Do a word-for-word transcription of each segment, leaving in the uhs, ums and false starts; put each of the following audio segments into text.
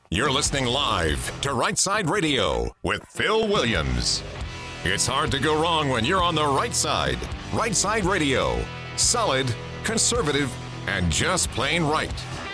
You're listening live to Right Side Radio with Phil Williams. It's hard to go wrong when you're on the right side. Right Side Radio. Solid, conservative, and just plain right.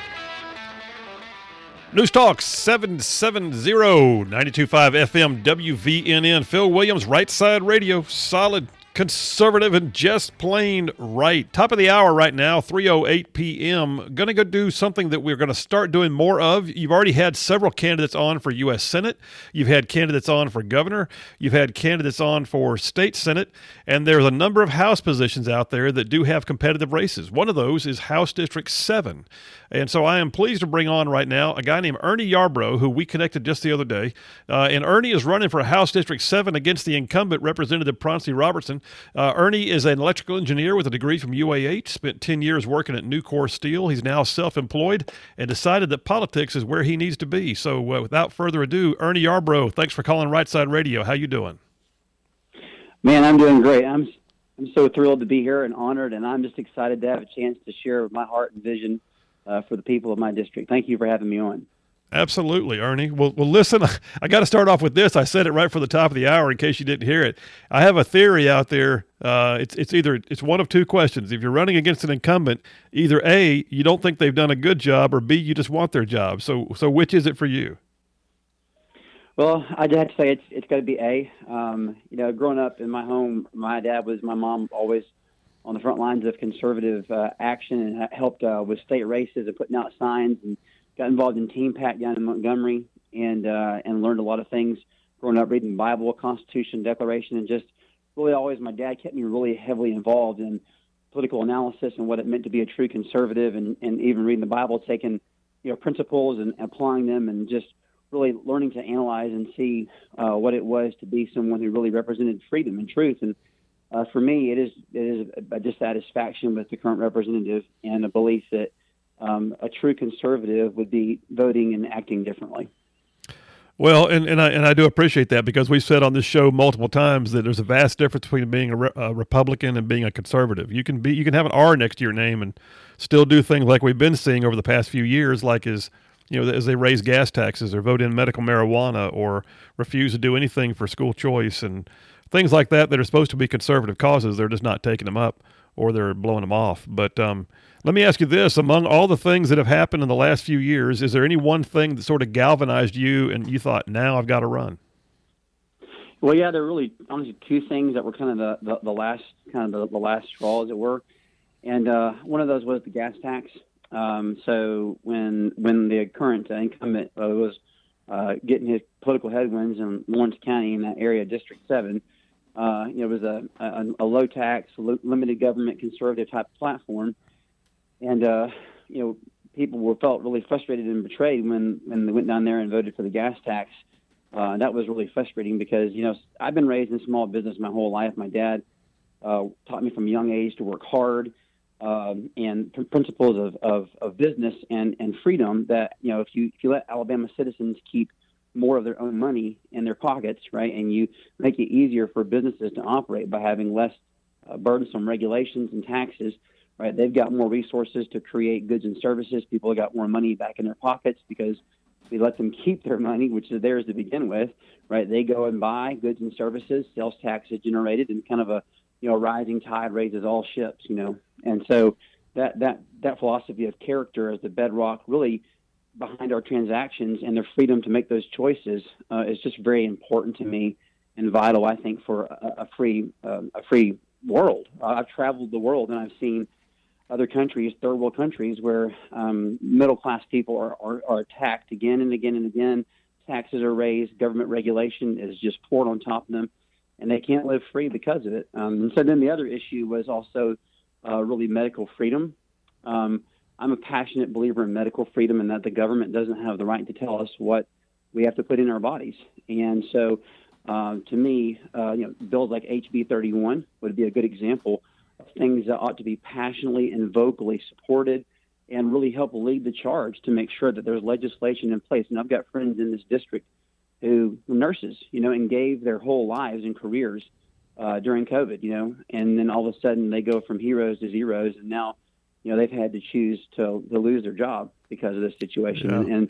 News Talk seven seventy, ninety-two point five F M W V N N. Phil Williams, Right Side Radio. Solid, conservative, and just plain right. Top of the hour right now, three oh eight p.m. Going to go do something that we're going to start doing more of. You've already had several candidates on for U S Senate. You've had candidates on for governor. You've had candidates on for state Senate. And there's a number of House positions out there that do have competitive races. One of those is House District seven. And so I am pleased to bring on right now a guy named Ernie Yarbrough, who we connected just the other day. Uh, and Ernie is running for House District seven against the incumbent Representative Pronsy Robertson. Uh, Ernie is an electrical engineer with a degree from U A H, spent ten years working at Nucor Steel. He's now self-employed and decided that politics is where he needs to be. So uh, without further ado, Ernie Yarbrough, thanks for calling Right Side Radio. How you doing? Man, I'm doing great. I'm I'm so thrilled to be here and honored, and I'm just excited to have a chance to share my heart and vision uh, for the people of my district. Thank you for having me on. Absolutely, Ernie. Well, well, listen, I got to start off with this. I said it right for the top of the hour in case you didn't hear it. I have a theory out there. Uh, it's it's either it's one of two questions. If you're running against an incumbent, either A, you don't think they've done a good job, or B, you just want their job. So so which is it for you? Well, I'd have to say it's it's got to be A. Um, you know, growing up in my home, my dad was my mom always on the front lines of conservative uh, action and helped uh, with state races and putting out signs, and got involved in Team Pat down in Montgomery, and uh, and learned a lot of things growing up, reading the Bible, Constitution, Declaration, and just really always my dad kept me really heavily involved in political analysis and what it meant to be a true conservative, and, and even reading the Bible, taking you know principles and applying them, and just really learning to analyze and see uh, what it was to be someone who really represented freedom and truth. And uh, for me, it is it is a dissatisfaction with the current representative and a belief that Um, a true conservative would be voting and acting differently. Well, and, and I and I do appreciate that, because we've said on this show multiple times that there's a vast difference between being a, re- a Republican and being a conservative. You can be you can have an R next to your name and still do things like we've been seeing over the past few years, like as you know as they raise gas taxes or vote in medical marijuana or refuse to do anything for school choice and things like that that are supposed to be conservative causes. They're just not taking them up, or they're blowing them off. But um, let me ask you this. Among all the things that have happened in the last few years, is there any one thing that sort of galvanized you and you thought, now I've got to run? Well, yeah, there are really honestly two things that were kind of the, the, the last kind of the, the last straw, as it were. And uh, one of those was the gas tax. Um, so when when the current incumbent uh, was uh, getting his political headwinds in Lawrence County in that area, District seven, uh, you know, it was a, a, a low tax, limited government, conservative type platform. And, uh, you know, people were felt really frustrated and betrayed when, when they went down there and voted for the gas tax. Uh, and that was really frustrating because, you know, I've been raised in small business my whole life. My dad uh, taught me from a young age to work hard um, and pr- principles of, of, of business and, and freedom that, you know, if you, if you let Alabama citizens keep more of their own money in their pockets, right, and you make it easier for businesses to operate by having less uh, burdensome regulations and taxes, right? They've got more resources to create goods and services. People have got more money back in their pockets because we let them keep their money, which is theirs to begin with, right? They go and buy goods and services, sales tax is generated, and kind of a, you know, rising tide raises all ships, you know. And so that that that philosophy of character as the bedrock really behind our transactions and their freedom to make those choices uh, is just very important to me and vital, I think, for a, a free uh, a free world. Uh, I've traveled the world and I've seen other countries, third world countries, where um, middle-class people are, are, are attacked again and again and again. Taxes are raised, government regulation is just poured on top of them, and they can't live free because of it. Um, and so then the other issue was also uh, really medical freedom. Um, I'm a passionate believer in medical freedom and that the government doesn't have the right to tell us what we have to put in our bodies. And so uh, to me, uh, you know, bills like H B thirty-one would be a good example of things that ought to be passionately and vocally supported and really help lead the charge to make sure that there's legislation in place. And I've got friends in this district who were nurses, you know, and gave their whole lives and careers uh, during COVID, you know, and then all of a sudden they go from heroes to zeros, and now, you know, they've had to choose to, to lose their job because of this situation. Yeah. And, and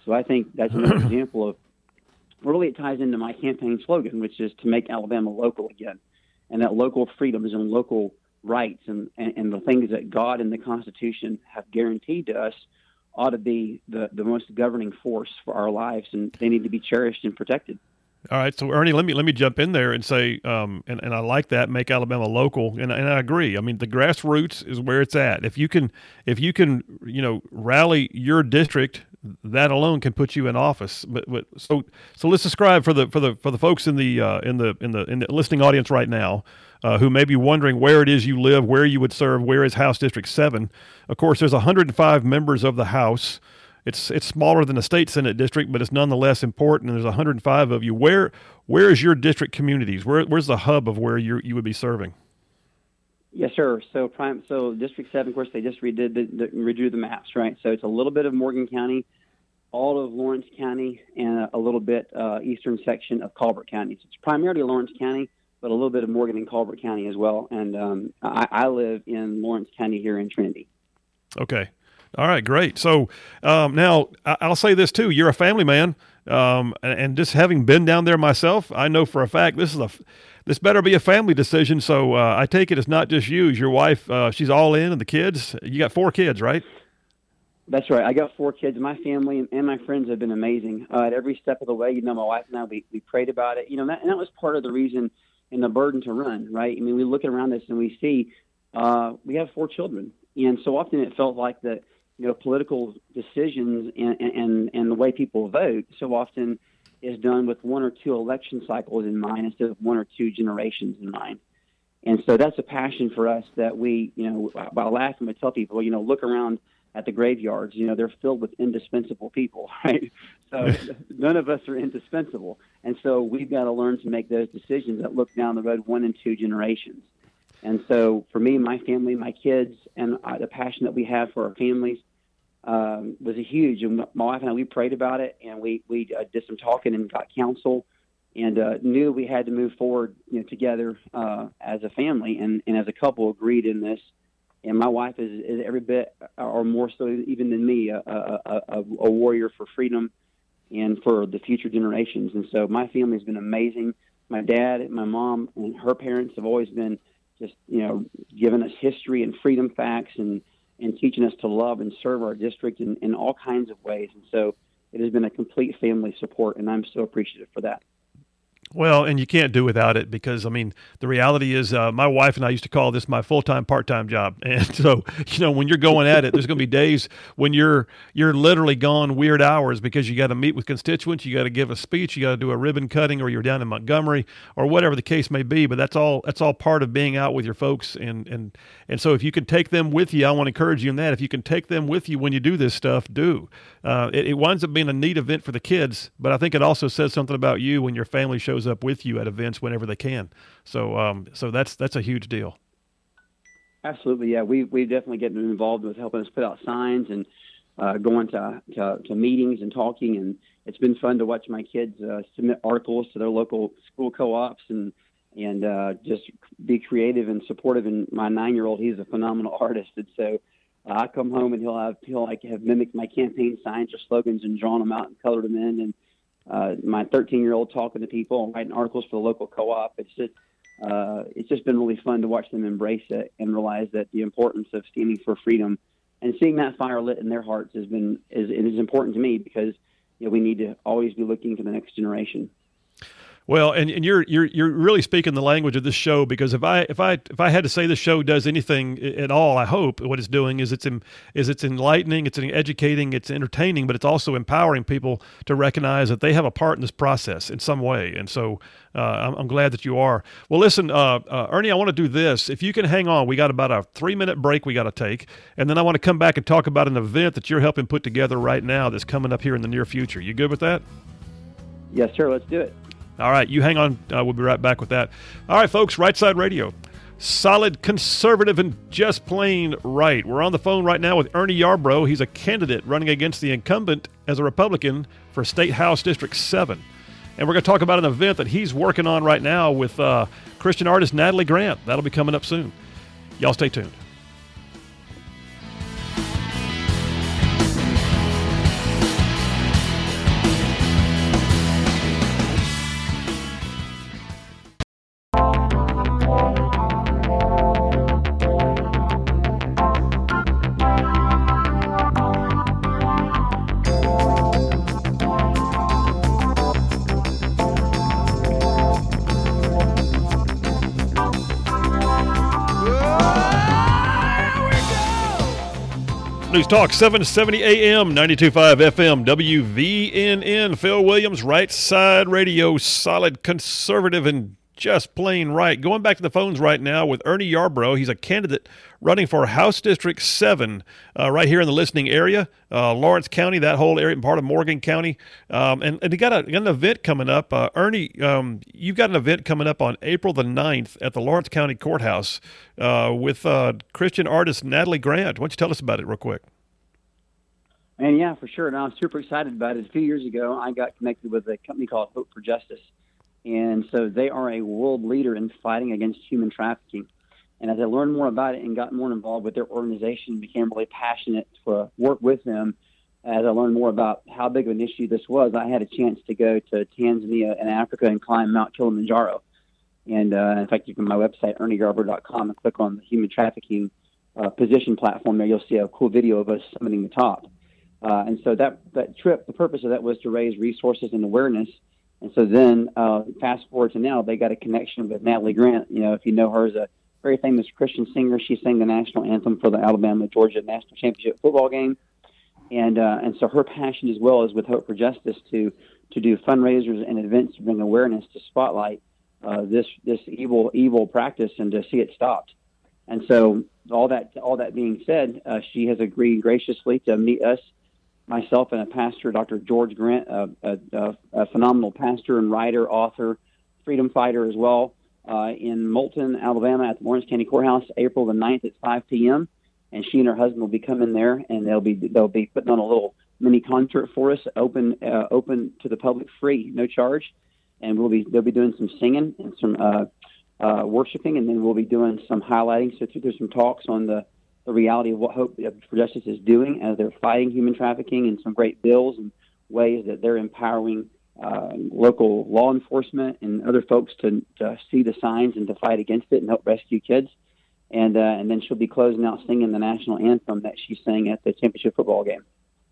So I think that's another example of, really it ties into my campaign slogan, which is to make Alabama local again. And that local freedoms and local rights and, and, and the things that God and the Constitution have guaranteed to us ought to be the, the most governing force for our lives, and they need to be cherished and protected. All right, so Ernie, let me let me jump in there and say, um, and, and I like that, make Alabama local, and and I agree. I mean, the grassroots is where it's at. If you can, if you can, you know, rally your district, that alone can put you in office. But, but so so let's describe for the for the for the folks in the uh, in the in the in the listening audience right now, uh, who may be wondering where it is you live, where you would serve, where is House District seven. Of course, there's one hundred five members of the House. It's it's smaller than the state Senate district, but it's nonetheless important. And there's one hundred five of you. Where where is your district communities? Where where's the hub of where you you would be serving? Yes, sir. So prime. So District Seven, of course, they just redid the, the redrew the maps, right? So it's a little bit of Morgan County, all of Lawrence County, and a, a little bit uh, eastern section of Colbert County. So it's primarily Lawrence County, but a little bit of Morgan and Colbert County as well. And um, I, I live in Lawrence County here in Trinity. Okay. All right, great. So um, now I'll say this too: you're a family man, um, and just having been down there myself, I know for a fact this is a this better be a family decision. So uh, I take it it's not just you; it's your wife. Uh, she's all in, and the kids. You got four kids, right? That's right. I got four kids. My family and my friends have been amazing uh, at every step of the way. You know, my wife and I we, we prayed about it. You know, that, and that was part of the reason and the burden to run. Right? I mean, we look around this and we see uh, we have four children, and so often it felt like that. You know, political decisions and, and, and the way people vote so often is done with one or two election cycles in mind instead of one or two generations in mind. And so that's a passion for us that we, you know, by laughing, we tell people, you know, look around at the graveyards, you know, they're filled with indispensable people, right? So none of us are indispensable. And so we've got to learn to make those decisions that look down the road one and two generations. And so for me, my family, my kids, and uh, the passion that we have for our families, Um, was a huge, and my wife and I, we prayed about it, and we, we uh, did some talking and got counsel, and uh, knew we had to move forward, you know, together uh, as a family and, and as a couple agreed in this. And my wife is, is every bit, or more so even than me, a, a, a, a warrior for freedom and for the future generations. And so my family has been amazing. My dad, my mom, and her parents have always been just, you know, giving us history and freedom facts and and teaching us to love and serve our district in, in all kinds of ways. And so it has been a complete family support, and I'm so appreciative for that. Well, and you can't do without it because, I mean, the reality is uh, my wife and I used to call this my full-time, part-time job. And so, you know, when you're going at it, there's going to be days when you're you're literally gone weird hours because you got to meet with constituents, you got to give a speech, you got to do a ribbon cutting, or you're down in Montgomery, or whatever the case may be. But that's all that's all part of being out with your folks. And and and so if you can take them with you, I want to encourage you in that. If you can take them with you when you do this stuff, do. Uh, it, it winds up being a neat event for the kids, but I think it also says something about you when your family shows up with you at events whenever they can. So, um, so that's that's a huge deal. Absolutely, yeah. We we definitely get involved with helping us put out signs and uh, going to, to to meetings and talking. And it's been fun to watch my kids uh, submit articles to their local school co-ops and and uh, just be creative and supportive. And my nine-year-old, he's a phenomenal artist, and so uh, I come home and he'll have he'll like have mimicked my campaign signs or slogans and drawn them out and colored them in. And Uh, my thirteen-year-old talking to people and writing articles for the local co-op. It's just, uh, it's just been really fun to watch them embrace it and realize that the importance of standing for freedom and seeing that fire lit in their hearts has been is, is important to me because you know we need to always be looking to the next generation. Well, and, and you're you're you're really speaking the language of this show because if I if I if I had to say this show does anything at all, I hope what it's doing is it's in, is it's enlightening, it's educating, it's entertaining, but it's also empowering people to recognize that they have a part in this process in some way. And so uh, I'm, I'm glad that you are. Well, listen, uh, uh, Ernie, I want to do this. If you can hang on, we got about a three minute break we got to take, and then I want to come back and talk about an event that you're helping put together right now that's coming up here in the near future. You good with that? Yes, sir. Let's do it. All right, you hang on. Uh, we'll be right back with that. All right, folks, Right Side Radio. Solid, conservative, and just plain right. We're on the phone right now with Ernie Yarbrough. He's a candidate running against the incumbent as a Republican for State House District seven. And we're going to talk about an event that he's working on right now with uh, Christian artist Natalie Grant. That'll be coming up soon. Y'all stay tuned. News Talk, seven seventy A M, ninety-two point five F M, W V N N. Phil Williams, Right Side Radio, solid, conservative, and just plain right. Going back to the phones right now with Ernie Yarbrough. He's a candidate running for House District seven uh, right here in the listening area, uh, Lawrence County, that whole area, part of Morgan County. Um, and, and you got, a, got an event coming up. Uh, Ernie, um, you've got an event coming up on April the ninth at the Lawrence County Courthouse uh, with uh, Christian artist Natalie Grant. Why don't you tell us about it real quick? And yeah, for sure. And I'm super excited about it. A few years ago, I got connected with a company called Hope for Justice. And so they are a world leader in fighting against human trafficking. And as I learned more about it and got more involved with their organization, became really passionate to work with them, as I learned more about how big of an issue this was, I had a chance to go to Tanzania and Africa and climb Mount Kilimanjaro. And uh, in fact, you can go to my website, ernie yarbrough dot com, and click on the human trafficking uh, position platform there. You'll see a cool video of us summiting the top. Uh, and so that, that trip, the purpose of that was to raise resources and awareness. And so then, uh, fast forward to now, they got a connection with Natalie Grant. You know, if you know her as a very famous Christian singer, she sang the national anthem for the Alabama-Georgia national championship football game. And uh, and so her passion as well is with Hope for Justice to to do fundraisers and events to bring awareness to spotlight uh, this this evil evil practice and to see it stopped. And so all that all that being said, uh, she has agreed graciously to meet us. Myself and a pastor, Doctor George Grant, a, a, a phenomenal pastor and writer, author, freedom fighter as well, uh, in Moulton, Alabama, at the Lawrence County Courthouse, April the ninth at five p.m. And she and her husband will be coming there, and they'll be they'll be putting on a little mini concert for us, open uh, open to the public, free, no charge. And we'll be they'll be doing some singing and some uh, uh, worshiping, and then we'll be doing some highlighting. So there's some talks on the. the reality of what Hope for Justice is doing as they're fighting human trafficking, and some great bills and ways that they're empowering uh, local law enforcement and other folks to, to see the signs and to fight against it and help rescue kids. And uh, and then she'll be closing out singing the national anthem that she sang at the championship football game.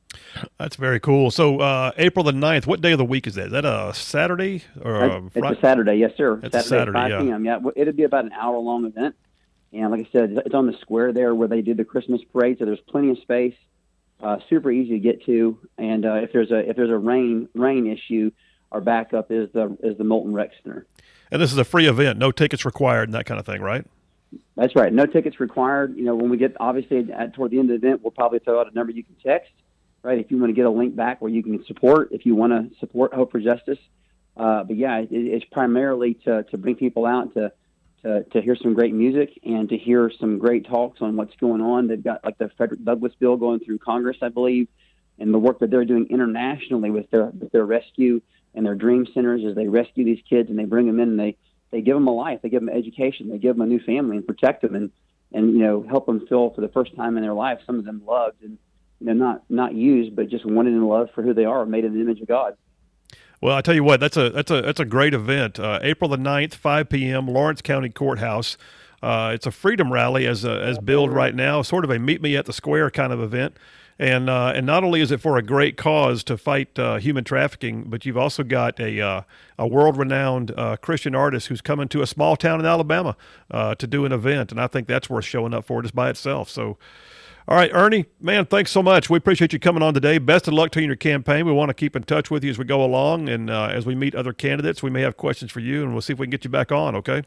That's very cool. So uh, April the ninth, what day of the week is that? Is that a Saturday or a It's Friday? a Saturday, yes, sir. It's Saturday, Saturday, at five p.m. Yeah, it'll be about an hour-long event. And like I said, it's on the square there where they do the Christmas parade, so there's plenty of space, uh, super easy to get to. And uh, if there's a if there's a rain rain issue, our backup is the is the Moulton Rec Center. And this is a free event, no tickets required, and that kind of thing, right? That's right, no tickets required. You know, when we get obviously at, toward the end of the event, we'll probably throw out a number you can text, right? If you want to get a link back where you can support, if you want to support Hope for Justice. Uh, but yeah, it, it's primarily to to bring people out to. To, to hear some great music and to hear some great talks on what's going on. They've got like the Frederick Douglass bill going through Congress, I believe, and the work that they're doing internationally with their with their rescue and their dream centers as they rescue these kids and they bring them in and they, they give them a life, they give them education, they give them a new family and protect them and, and you know help them feel for the first time in their life, some of them loved and you know not not used but just wanted and loved for who they are, made in the image of God. Well, I tell you what, that's a that's a that's a great event. Uh, April the ninth, five p.m., Lawrence County Courthouse. Uh, it's a freedom rally as a, as billed right now, sort of a meet me at the square kind of event. And uh, and not only is it for a great cause to fight uh, human trafficking, but you've also got a uh, a world-renowned uh, Christian artist who's coming to a small town in Alabama uh, to do an event, and I think that's worth showing up for just by itself. So. All right, Ernie, man, thanks so much. We appreciate you coming on today. Best of luck to you in your campaign. We want to keep in touch with you as we go along, and uh, as we meet other candidates, we may have questions for you, and we'll see if we can get you back on, okay?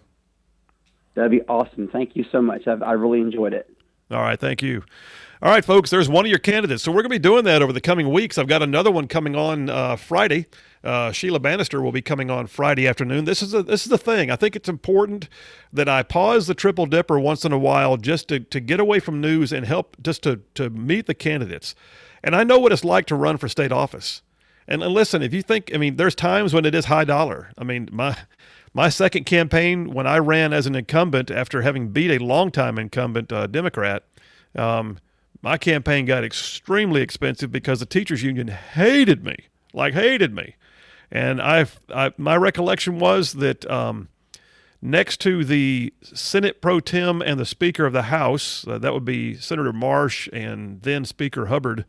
That'd be awesome. Thank you so much. I've, I really enjoyed it. All right, thank you. All right, folks, there's one of your candidates. So we're going to be doing that over the coming weeks. I've got another one coming on uh, Friday. Uh, Sheila Bannister will be coming on Friday afternoon. This is a, this is the thing. I think it's important that I pause the Triple Dipper once in a while just to, to get away from news and help just to, to meet the candidates. And I know what it's like to run for state office. And, and listen, if you think, I mean, there's times when it is high dollar. I mean, my my second campaign when I ran as an incumbent after having beat a longtime incumbent uh, Democrat, um, my campaign got extremely expensive because the teachers union hated me, like hated me. And I've, I, my recollection was that um, next to the Senate Pro Tem and the Speaker of the House, uh, that would be Senator Marsh and then Speaker Hubbard,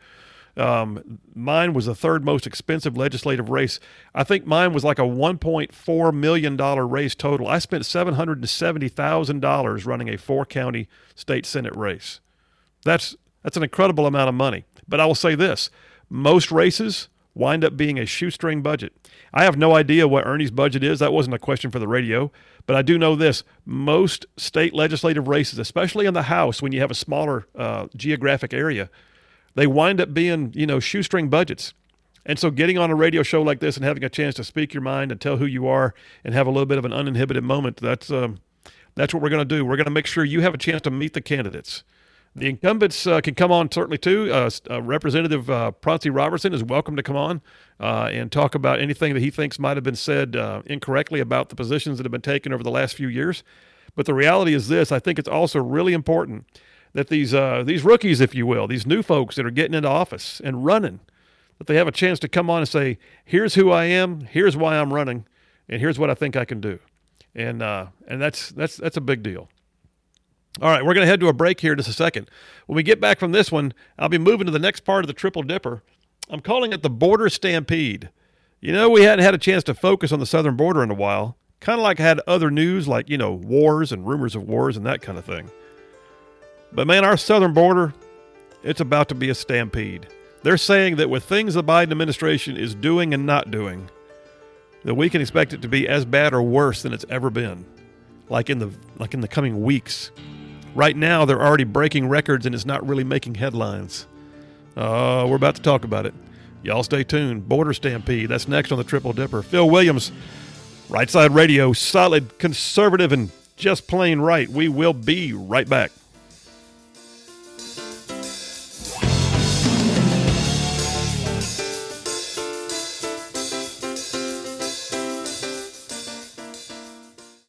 um, mine was the third most expensive legislative race. I think mine was like a one point four million dollars race total. I spent seven hundred seventy thousand dollars running a four-county state Senate race. That's That's an incredible amount of money. But I will say this, most races wind up being a shoestring budget. I have no idea what Ernie's budget is. That wasn't a question for the radio. But I do know this. Most state legislative races, especially in the House when you have a smaller uh, geographic area, they wind up being, you know, shoestring budgets. And so getting on a radio show like this and having a chance to speak your mind and tell who you are and have a little bit of an uninhibited moment, that's um, that's what we're going to do. We're going to make sure you have a chance to meet the candidates. The incumbents uh, can come on certainly too. Uh, uh, Representative uh, Pronsy Robertson is welcome to come on uh, and talk about anything that he thinks might have been said uh, incorrectly about the positions that have been taken over the last few years. But the reality is this, I think it's also really important that these uh, these rookies, if you will, these new folks that are getting into office and running, that they have a chance to come on and say, here's who I am, here's why I'm running, and here's what I think I can do. And uh, and that's that's that's a big deal. All right, we're going to head to a break here in just a second. When we get back from this one, I'll be moving to the next part of the Triple Dipper. I'm calling it the Border Stampede. You know, we hadn't had a chance to focus on the southern border in a while. Kind of like I had other news like, you know, wars and rumors of wars and that kind of thing. But, man, our southern border, it's about to be a stampede. They're saying that with things the Biden administration is doing and not doing, that we can expect it to be as bad or worse than it's ever been, like in the like in the coming weeks. Right now, they're already breaking records, and it's not really making headlines. Uh, we're about to talk about it. Y'all stay tuned. Border Stampede, that's next on the Triple Dipper. Phil Williams, Right Side Radio, solid, conservative, and just plain right. We will be right back.